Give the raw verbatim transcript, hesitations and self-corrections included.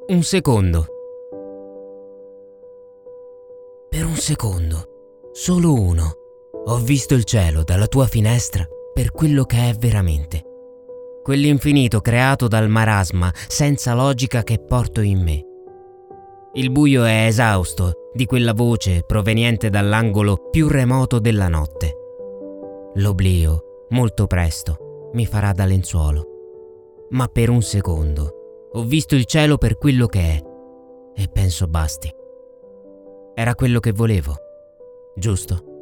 Un secondo. Per un secondo, solo uno, ho visto il cielo dalla tua finestra per quello che è veramente. Quell'infinito creato dal marasma senza logica che porto in me. Il buio è esausto di quella voce proveniente dall'angolo più remoto della notte. L'oblio, molto presto, mi farà da lenzuolo. Ma per un secondo ho visto il cielo per quello che è e penso basti. Era quello che volevo, giusto?